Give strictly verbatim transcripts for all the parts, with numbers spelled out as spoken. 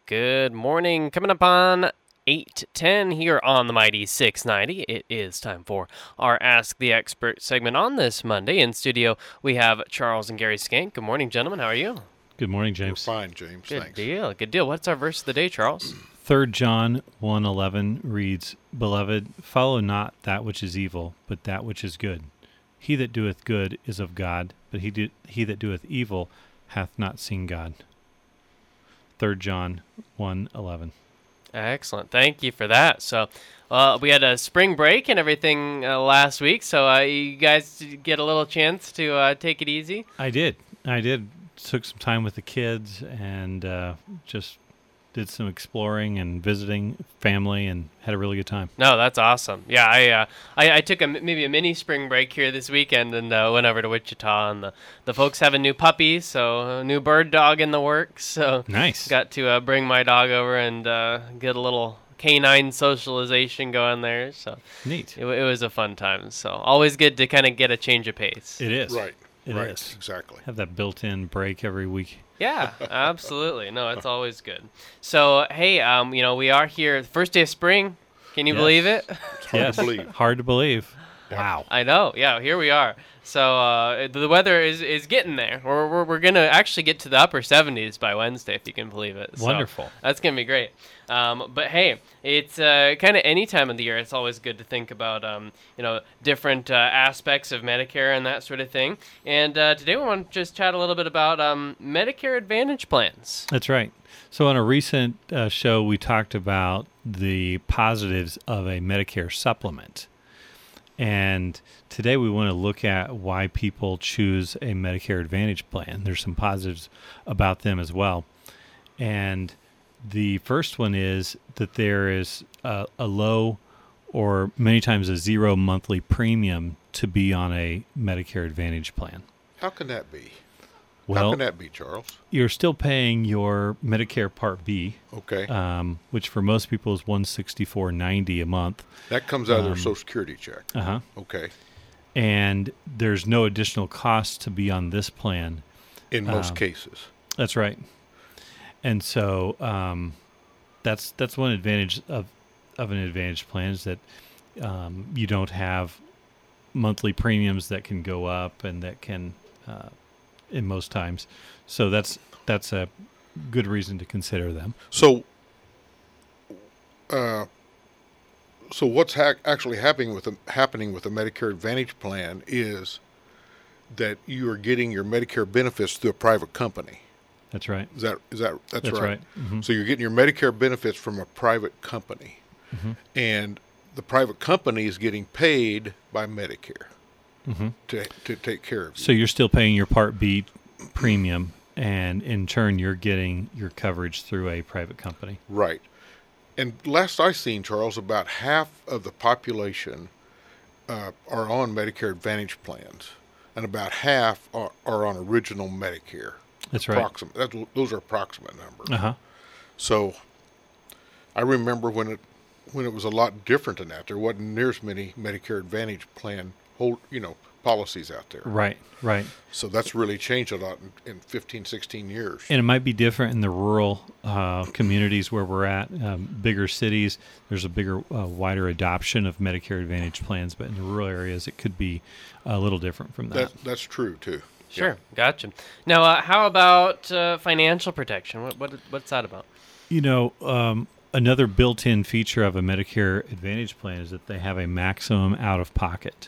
Good morning. Coming up on eight ten here on the Mighty six ninety. It is time for our Ask the Expert segment on this Monday. In studio, we have Charles and Gary Skank. Good morning, gentlemen. How are you? Good morning, James. We're fine, James. Good Thanks. deal. Good deal. What's our verse of the day, Charles? Third John one eleven reads, Beloved, follow not that which is evil, but that which is good. He that doeth good is of God, but he, do, he that doeth evil hath not seen God. Third John one eleven. Excellent. Thank you for that. So, uh, we had a spring break and everything uh, last week, so uh, you guys get a little chance to uh, take it easy? I did. I did. Took some time with the kids and uh, just did some exploring and visiting family and had a really good time. No, that's awesome. Yeah, I uh, I, I took a, maybe a mini spring break here this weekend and uh, went over to Wichita, and the, the folks have a new puppy, so a new bird dog in the works. So Nice. got to uh, bring my dog over and uh, get a little canine socialization going there. So Neat. it, it was a fun time. So always good to kind of get a change of pace. It is. Right. It right. is. Exactly. Have that built-in break every week. Yeah, absolutely. No, it's always good. So, hey, um, you know, we are here, first day of spring. Can you Yes. believe it? It's hard Yes. to believe. Hard to believe. Wow. I know. Yeah, here we are. So uh, the weather is, is getting there. We're, we're, we're going to actually get to the upper seventies by Wednesday, if you can believe it. So Wonderful. that's going to be great. Um, but hey, it's uh, kind of any time of the year. It's always good to think about, um, you know, different uh, aspects of Medicare and that sort of thing. And uh, today we want to just chat a little bit about um, Medicare Advantage plans. That's right. So on a recent uh, show, we talked about the positives of a Medicare supplement. And today we want to look at why people choose a Medicare Advantage plan. There's some positives about them as well. And the first one is that there is a, a low or many times a zero monthly premium to be on a Medicare Advantage plan. How can that be? How Well, can that be, Charles? you're still paying your Medicare Part B, Okay. um, which for most people is one hundred sixty-four ninety a month. that comes out of their um, Social Security check. Uh-huh. Okay. And there's no additional cost to be on this plan. In most Um, cases. That's right. And so um, that's that's one advantage of of an Advantage plan is that um, you don't have monthly premiums that can go up and that can uh, in most times. So that's that's a good reason to consider them. So, uh, so what's ha- actually happening with the happening with the Medicare Advantage plan is that you are getting your Medicare benefits through a private company. That's right. Is that is that that's, That's right? right. Mhm. So you're getting your Medicare benefits from a private company, Mhm. and the private company is getting paid by Medicare Mhm. to to take care of you. So you're still paying your Part B premium, and in turn, you're getting your coverage through a private company. Right. And last I seen, Charles, about half of the population uh, are on Medicare Advantage plans, and about half are, are on original Medicare. That's right. Approximate. That's, those are approximate numbers. Uh huh. So I remember when it when it was a lot different than that. There wasn't near as many Medicare Advantage plan hold you know policies out there. Right. Right. So that's really changed a lot in, in fifteen, sixteen years. And it might be different in the rural uh, communities where we're at. Um, bigger cities, there's a bigger, uh, wider adoption of Medicare Advantage plans, but in the rural areas, it could be a little different from that. that that's true too. Sure, gotcha. Now, uh, how about uh, financial protection? What, what what's that about? You know, um, another built-in feature of a Medicare Advantage plan is that they have a maximum out-of-pocket,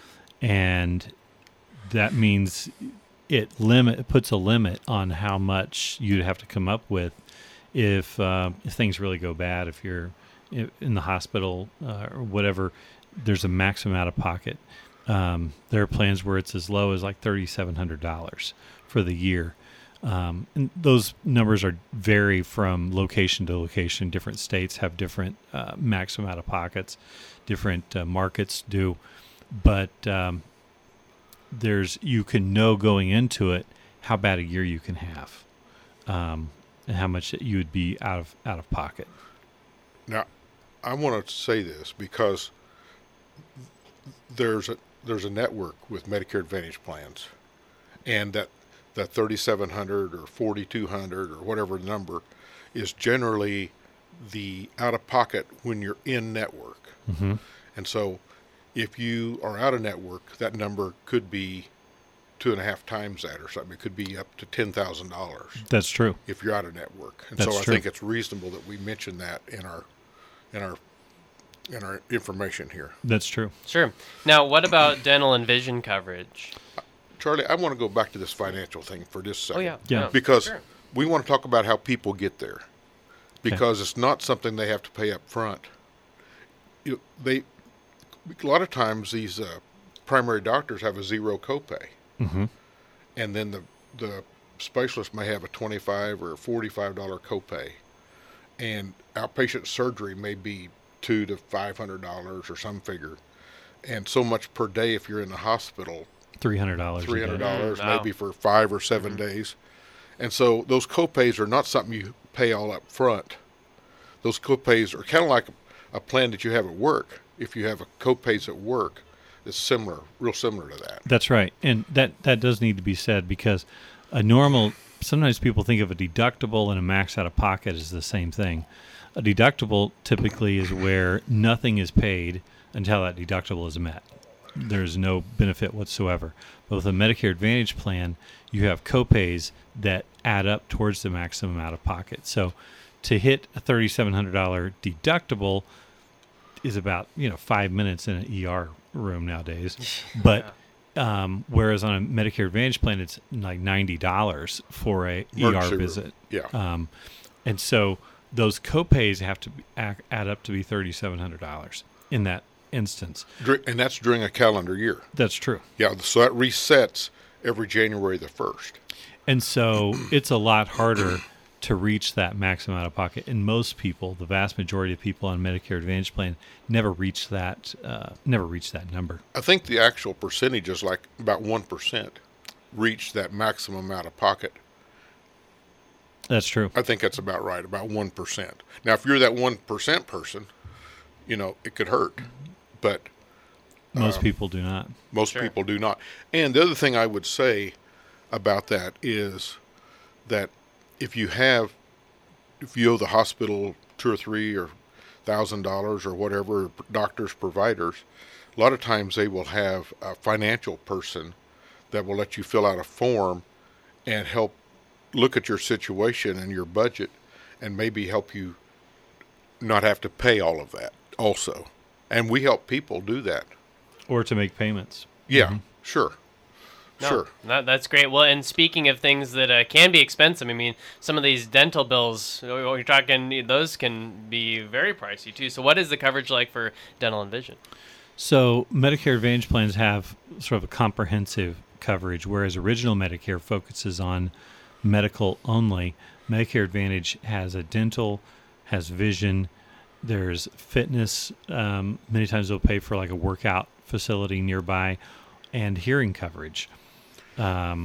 and that means it limit it puts a limit on how much you'd have to come up with if uh, if things really go bad. If you're i- in the hospital uh, or whatever, there's a maximum out-of-pocket. Um, there are plans where it's as low as like thirty-seven hundred dollars for the year. Um, and those numbers are vary from location to location. Different states have different uh, maximum out of pockets. Different uh, markets do, but um, there's you can know going into it how bad a year you can have, um, and how much you would be out of out of pocket. Now, I want to say this because there's a there's a network with Medicare Advantage plans, and that that thirty-seven hundred or forty-two hundred or whatever number is generally the out-of-pocket when you're in network. Mm-hmm. And so if you are out of network, that number could be two and a half times that or something. It could be up to ten thousand dollars That's true. if you're out of network. And That's so I true. think it's reasonable that we mention that in our in our in our information here. That's true. Sure. Now, what about dental and vision coverage? Charlie, I want to go back to this financial thing for just a Oh, second. yeah. Yeah. No, Because sure. we want to talk about how people get there. Because it's not something they have to pay up front. You, they, a lot of times these uh, primary doctors have a zero copay. Mm-hmm. And then the, the specialist may have a twenty-five or forty-five dollar copay. And outpatient surgery may be two to five hundred dollars or some figure. And so much per day if you're in the hospital, Three hundred dollars. three hundred dollars Mm, wow. maybe for five or seven Mm-hmm. days. And so those copays are not something you pay all up front. Those copays are kind of like a plan that you have at work. If you have a copays at work, it's similar, real similar to that. That's right, and that that does need to be said because a normal. Sometimes people think of a deductible and a max out of pocket as the same thing. A deductible typically is where nothing is paid until that deductible is met. There's no benefit whatsoever. But with a Medicare Advantage plan, you have copays that add up towards the maximum out of pocket. So to hit a thirty-seven hundred dollars deductible is about, you know, five minutes in an E R room nowadays. But um, whereas on a Medicare Advantage plan, it's like ninety dollars for a E R Emergency room. visit. Yeah. Um, and so those copays have to be, add, add up to be thirty-seven hundred dollars in that instance. Dur- And that's during a calendar year. That's true. Yeah, so that resets every January the first. And so it's a lot harder to reach that maximum out of pocket. And most people, the vast majority of people on Medicare Advantage plan, never reach that. Uh, never reach that number. I think the actual percentage is like about one percent reach that maximum out of pocket. That's true. I think that's about right, about one percent. Now, if you're that one percent person, you know, it could hurt. But Most um, people do not. most Sure. people do not. And the other thing I would say about that is that if you have, if you owe the hospital two or three or thousand dollars or whatever, doctors, providers, a lot of times they will have a financial person that will let you fill out a form and help look at your situation and your budget and maybe help you not have to pay all of that also. And we help people do that. Or to make payments. Yeah, sure. No, Sure. that, that's great. Well, and speaking of things that uh, can be expensive, I mean, some of these dental bills, you're talking, those can be very pricey too. So what is the coverage like for dental and vision? So Medicare Advantage plans have sort of a comprehensive coverage, whereas original Medicare focuses on medical only. Medicare Advantage has a dental, has vision, there's fitness. Um, many times they'll pay for like a workout facility nearby, and hearing coverage. Um,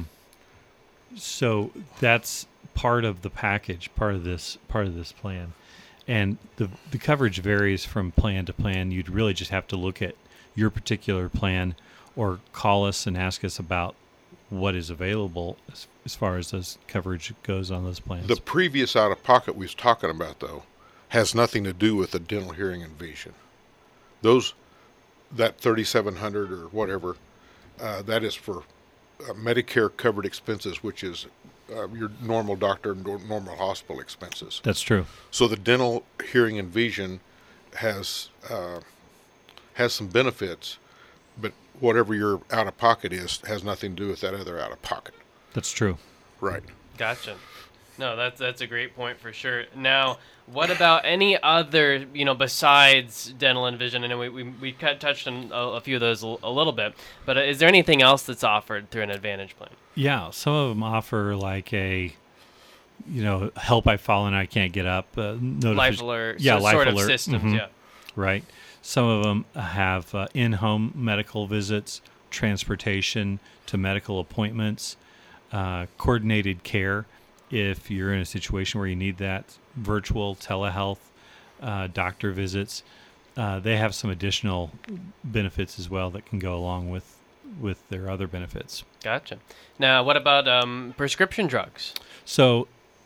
so that's part of the package, part of this part of this plan. And the the coverage varies from plan to plan. You'd really just have to look at your particular plan or call us and ask us about what is available as, as far as those coverage goes on those plans. The previous out-of-pocket we was talking about, though, has nothing to do with the dental, hearing, and vision. Those, that thirty-seven hundred or whatever, uh, that is for uh, Medicare covered expenses, which is uh, your normal doctor and nor- normal hospital expenses. That's true. So the dental, hearing, and vision has uh, has some benefits, but whatever your out-of-pocket is has nothing to do with that other out-of-pocket. That's true. Right. Gotcha. No, that's that's a great point for sure. Now, what about any other, you know, besides dental and vision? I know we we, we cut, touched on a, a few of those a, a little bit, but uh, is there anything else that's offered through an Advantage plan? Yeah, some of them offer like a, you know, help I've fallen, I can't get up. Uh, notification- Life alert, Yeah, so life sort alert. of systems, Mhm. yeah. Right. Some of them have uh, in-home medical visits, transportation to medical appointments, uh, coordinated care if you're in a situation where you need that, virtual telehealth, uh, doctor visits. Uh, they have some additional benefits as well that can go along with with their other benefits. Gotcha. Now, what about um, prescription drugs? So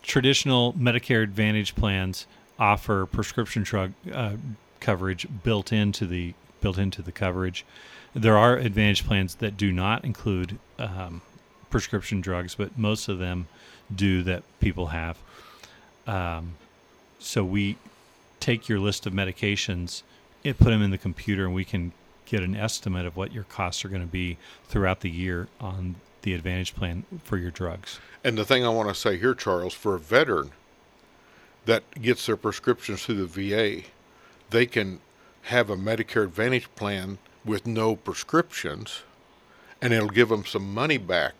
traditional Medicare Advantage plans offer prescription drug uh, coverage built into the built into the coverage. There are Advantage plans that do not include um, prescription drugs, but most of them do that people have. Um, so we take your list of medications, it put them in the computer, and we can get an estimate of what your costs are going to be throughout the year on the Advantage plan for your drugs. And the thing I want to say here, Charles, for a veteran that gets their prescriptions through the V A, they can have a Medicare Advantage plan with no prescriptions, and it'll give them some money back,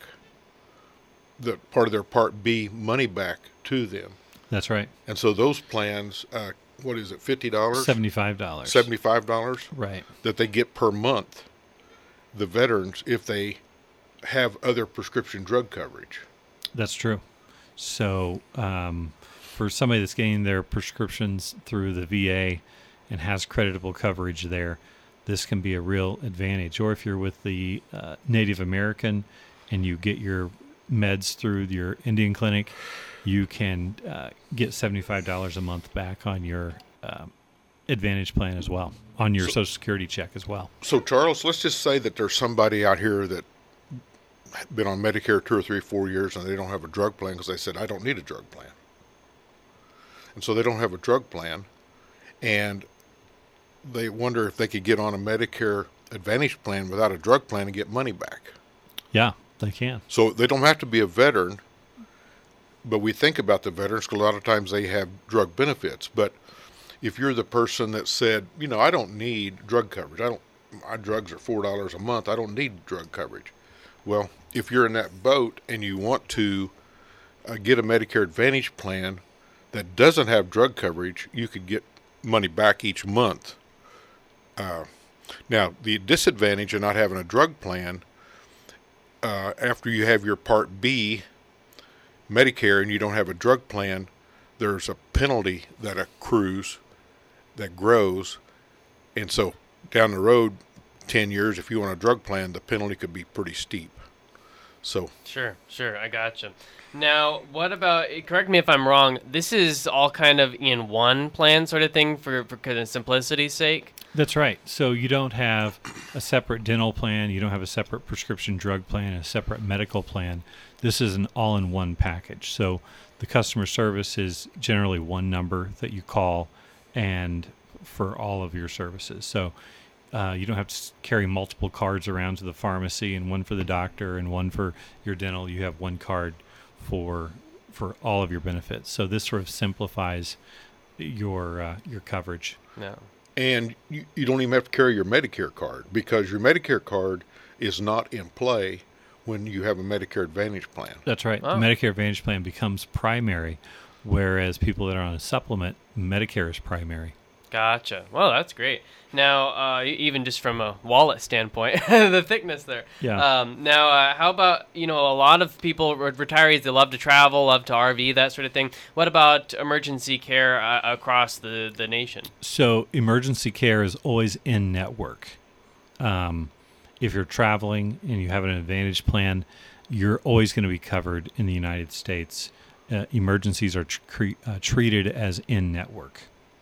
the part of their Part B money back to them. That's right. And so those plans, uh, what is it, fifty dollars? seventy-five dollars. seventy-five dollars? Right. That they get per month, the veterans, if they have other prescription drug coverage. That's true. So um, for somebody that's getting their prescriptions through the V A and has creditable coverage there, this can be a real advantage. Or if you're with the uh, Native American and you get your meds through your Indian clinic, you can uh, get seventy-five dollars a month back on your uh, Advantage plan as well, on your So- Social Security check as well. So, Charles, let's just say that there's somebody out here that been on Medicare two or three, four years, and they don't have a drug plan because they said, I don't need a drug plan. And so they don't have a drug plan, and they wonder if they could get on a Medicare Advantage plan without a drug plan and get money back. Yeah, they can. So they don't have to be a veteran, but we think about the veterans because a lot of times they have drug benefits. But if you're the person that said, you know, I don't need drug coverage, I don't, my drugs are four dollars a month, I don't need drug coverage. Well, if you're in that boat and you want to uh, get a Medicare Advantage plan that doesn't have drug coverage, you could get money back each month. Uh, now, the disadvantage of not having a drug plan, uh, after you have your Part B Medicare and you don't have a drug plan, there's a penalty that accrues, that grows. And so down the road, ten years, if you want a drug plan, the penalty could be pretty steep. So Sure, sure, I gotcha. Now, what about, correct me if I'm wrong, this is all kind of in one plan sort of thing for, for kind of simplicity's sake? That's right. So you don't have a separate dental plan, you don't have a separate prescription drug plan, a separate medical plan. This is an all-in-one package. So the customer service is generally one number that you call and for all of your services. So uh, you don't have to s- carry multiple cards around to the pharmacy, and one for the doctor and one for your dental. You have one card for for all of your benefits. So this sort of simplifies your uh, your coverage. No. And you, you don't even have to carry your Medicare card because your Medicare card is not in play when you have a Medicare Advantage plan. That's right. Oh. The Medicare Advantage plan becomes primary, whereas people that are on a supplement, Medicare is primary. Gotcha. Well, that's great. Now, uh, e- even just from a wallet standpoint, the thickness there. Yeah. Um, now, uh, how about, you know, a lot of people, re- retirees, they love to travel, love to R V, that sort of thing. What about emergency care uh, across the, the nation? So emergency care is always in network. Um, if you're traveling and you have an Advantage plan, you're always going to be covered in the United States. Uh, emergencies are tr- cre- uh, treated as in network.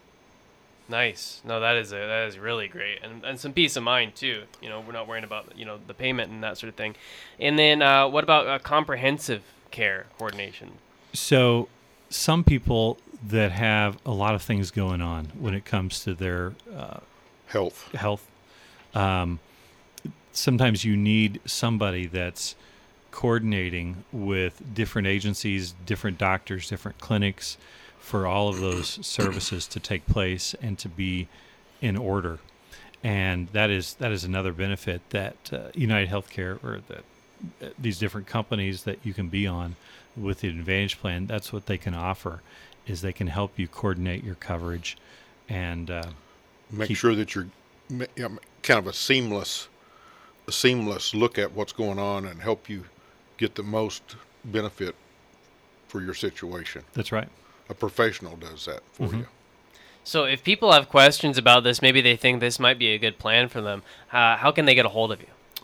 Nice. No, that is a, that is really great, and and some peace of mind too. You know, we're not worrying about you know the payment and that sort of thing. And then, uh, what about uh, comprehensive care coordination? So some people that have a lot of things going on when it comes to their uh, Health. health, um, sometimes you need somebody that's coordinating with different agencies, different doctors, different clinics for all of those services to take place and to be in order. And that is that is another benefit that uh, United Healthcare or that uh, these different companies that you can be on with the Advantage plan, that's what they can offer, is they can help you coordinate your coverage and uh, Make keep- sure that you're ma- you know, kind of a seamless, a seamless look at what's going on and help you get the most benefit for your situation. that's right. A professional does that for Mhm. you. So, if people have questions about this, maybe they think this might be a good plan for them. Uh, how can they get a hold of you?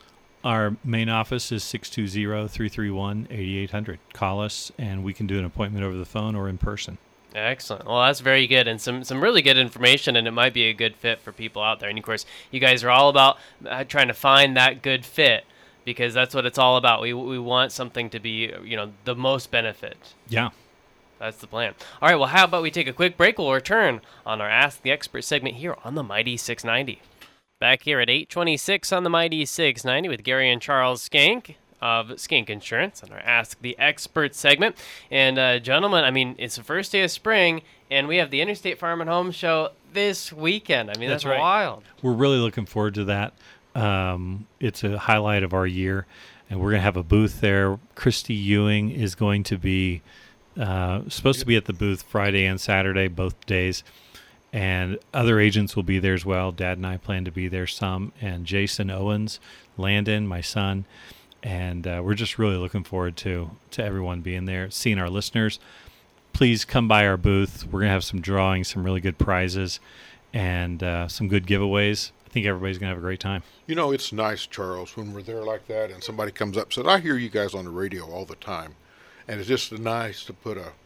Our main office is six two zero, three three one, eight eight zero zero. Call us, and we can do an appointment over the phone or in person. Excellent. Well, that's very good, and some, some really good information, and it might be a good fit for people out there. And, of course, you guys are all about uh, trying to find that good fit, because that's what it's all about. We we want something to be, you know, the most benefit. Yeah. That's the plan. All right, well, how about we take a quick break? We'll return on our Ask the Expert segment here on the Mighty six ninety. Back here at eight twenty-six on the Mighty six ninety with Gary and Charles Skank of Skank Insurance on our Ask the Expert segment. And, uh, gentlemen, I mean, it's the first day of spring, and we have the Interstate Farm and Home Show this weekend. I mean, that's, That's right. wild. We're really looking forward to that. Um, it's a highlight of our year, and we're going to have a booth there. Christy Ewing is going to be uh, supposed to be at the booth Friday and Saturday, both days. And other agents will be there as well. Dad and I plan to be there some. And Jason Owens, Landon, my son. And uh, we're just really looking forward to, to everyone being there, seeing our listeners. Please come by our booth. We're going to have some drawings, some really good prizes, and uh, some good giveaways. I think everybody's going to have a great time. You know, it's nice, Charles, when we're there like that and somebody comes up and says, I hear you guys on the radio all the time. And it's just nice to put a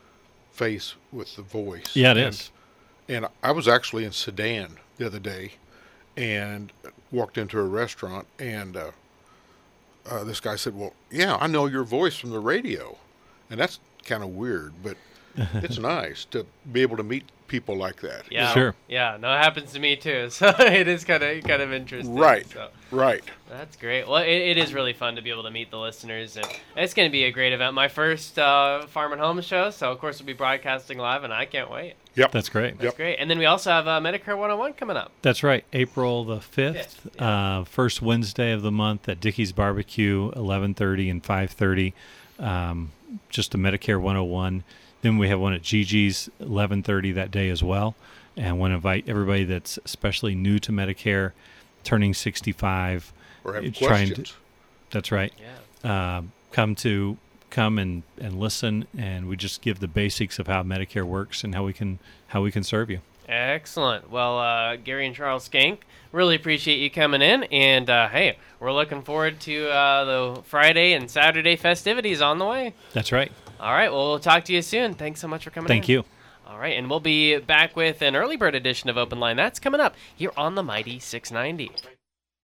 face with the voice. Yeah, it and, is. And I was actually in Sedan the other day and walked into a restaurant, and uh, uh, this guy said, well, yeah, I know your voice from the radio. And that's kind of weird, but it's nice to be able to meet people like that. Yeah, Sure. Yeah, no, it happens to me too. So it is kind of kind of interesting. Right, So. right. That's great. Well, it, it is really fun to be able to meet the listeners, and it's going to be a great event. My first uh, Farm and Home show, so of course we'll be broadcasting live, and I can't wait. Yep. That's great. That's Yep. great. And then we also have uh, Medicare one oh one coming up. That's right. April the fifth, Fifth, yeah. uh, first Wednesday of the month at Dickey's Barbecue, eleven thirty and five thirty. Um, just a Medicare one oh one. Then we have one at Gigi's, eleven thirty that day as well. And want to invite everybody that's especially new to Medicare, turning sixty-five. Or have It's trying to- questions. That's right. Yeah. Uh, come to come and, and listen, and we just give the basics of how Medicare works and how we can how we can serve you. Excellent. Well, uh, Gary and Charles Skank, really appreciate you coming in. And, uh, hey, we're looking forward to uh, the Friday and Saturday festivities on the way. That's right. All right. Well, we'll talk to you soon. Thanks so much for coming Thank in. you. All right. And we'll be back with an early bird edition of Open Line. That's coming up here on the Mighty six ninety.